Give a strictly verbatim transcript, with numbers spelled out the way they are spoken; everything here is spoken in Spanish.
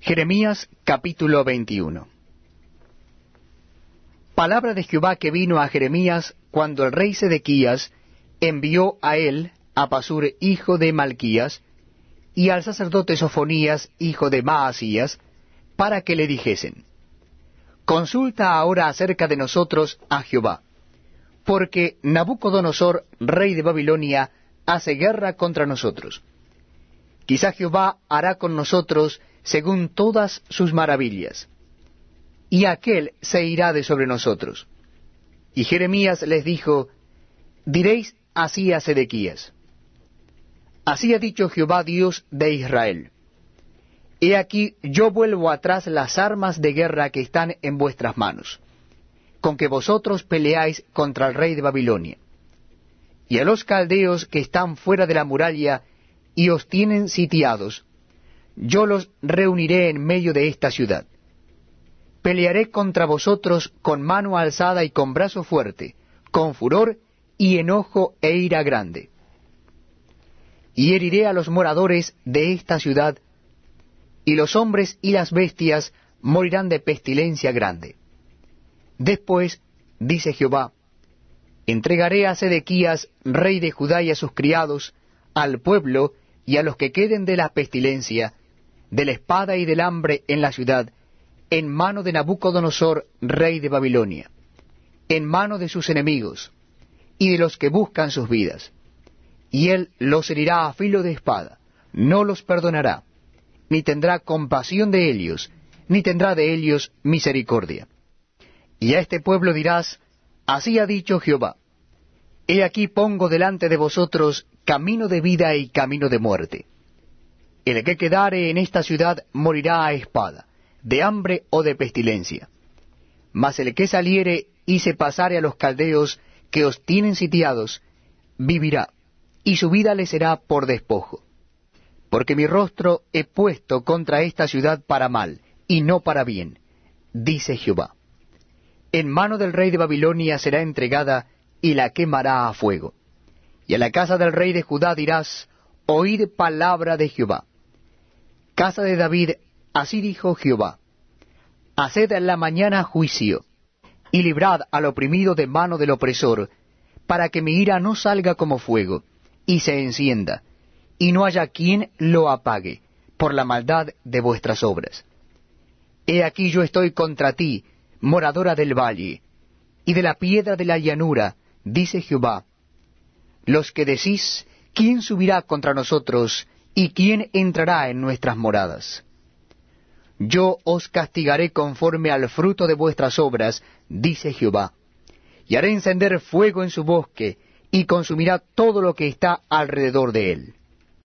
Jeremías capítulo veintiuno. Palabra de Jehová que vino a Jeremías cuando el rey Sedequías envió a él a Pasur hijo de Malquías y al sacerdote Sofonías hijo de Maasías, para que le dijesen: Consulta ahora acerca de nosotros a Jehová, porque Nabucodonosor, rey de Babilonia, hace guerra contra nosotros. Quizá Jehová hará con nosotros según todas sus maravillas, y aquél se irá de sobre nosotros. Y Jeremías les dijo: Diréis así a Sedequías: Así ha dicho Jehová Dios de Israel: He aquí yo vuelvo atrás las armas de guerra que están en vuestras manos, con que vosotros peleáis contra el rey de Babilonia, y a los caldeos que están fuera de la muralla y os tienen sitiados, yo los reuniré en medio de esta ciudad. Pelearé contra vosotros con mano alzada y con brazo fuerte, con furor y enojo e ira grande. Y heriré a los moradores de esta ciudad, y los hombres y las bestias morirán de pestilencia grande. Después, dice Jehová, entregaré a Sedequías, rey de Judá, y a sus criados, al pueblo y a los que queden de la pestilencia, de la espada y del hambre en la ciudad, en mano de Nabucodonosor, rey de Babilonia, en mano de sus enemigos, y de los que buscan sus vidas. Y él los herirá a filo de espada, no los perdonará, ni tendrá compasión de ellos, ni tendrá de ellos misericordia. Y a este pueblo dirás: Así ha dicho Jehová: He aquí pongo delante de vosotros camino de vida y camino de muerte. El que quedare en esta ciudad morirá a espada, de hambre o de pestilencia. Mas el que saliere y se pasare a los caldeos que os tienen sitiados, vivirá, y su vida le será por despojo. Porque mi rostro he puesto contra esta ciudad para mal, y no para bien, dice Jehová. En mano del rey de Babilonia será entregada, y la quemará a fuego. Y a la casa del rey de Judá dirás: Oíd palabra de Jehová. Casa de David, así dijo Jehová: Haced en la mañana juicio, y librad al oprimido de mano del opresor, para que mi ira no salga como fuego, y se encienda, y no haya quien lo apague, por la maldad de vuestras obras. He aquí yo estoy contra ti, moradora del valle, y de la piedra de la llanura, dice Jehová, los que decís: ¿quién subirá contra nosotros, y quién entrará en nuestras moradas? Yo os castigaré conforme al fruto de vuestras obras, dice Jehová, y haré encender fuego en su bosque, y consumirá todo lo que está alrededor de él.